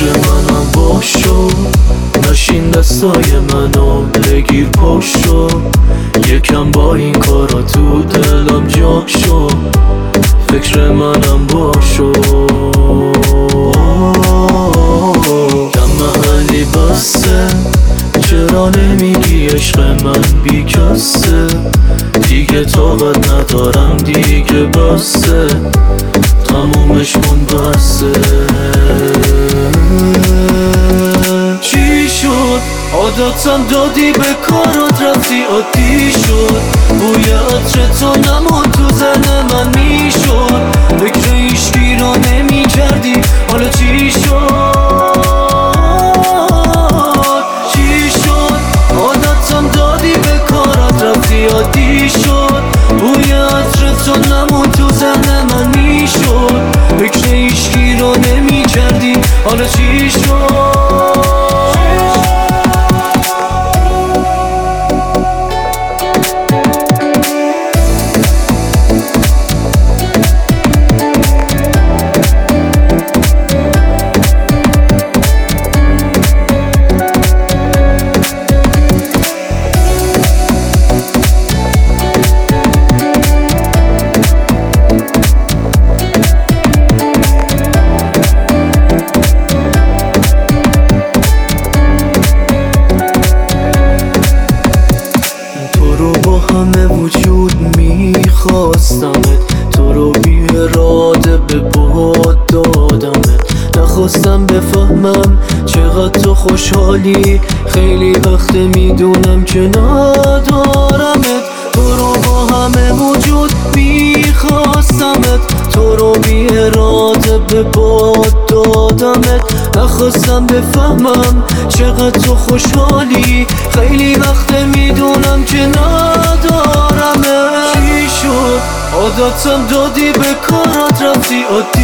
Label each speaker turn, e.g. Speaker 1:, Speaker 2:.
Speaker 1: فکر منم باشو، نشین دستای منو بگیر پاشو، یکم با این کارا تو دلم جا شو، فکر منم باشو. کم محلی بسته، چرا نمیگی عشق من بی کسه، دیگه طاقت ندارم دیگه بسته، تمومش کن بسته. چی شد عادتم دادی به کارات رفتی عادی شد، بوی عطر تو نمون تو زن من میشد، فکر ایشکی را نمی کردی حالا چی شد؟ چی شد عادتم دادی به کارات رفتی عادی شد، بوی عطر تو نمون تو زن من میشد، فکر ایشکی را نمی کردی حالا چی شد؟ همه وجود میخواستمت، تو رو بی اراده به باد دادمت، نخواستم بفهمم چقدر تو خوشحالی، خیلی وقت میدونم که ندارمت، تو رو با همه وجود میخواستمت، تو رو بی اراده به باد دادمت، نخواستم بفهمم چقدر تو خوشحالی، خیلی وقت میدونم که ندارمت. چی شد عادتم دادی به کارات رفتی عادی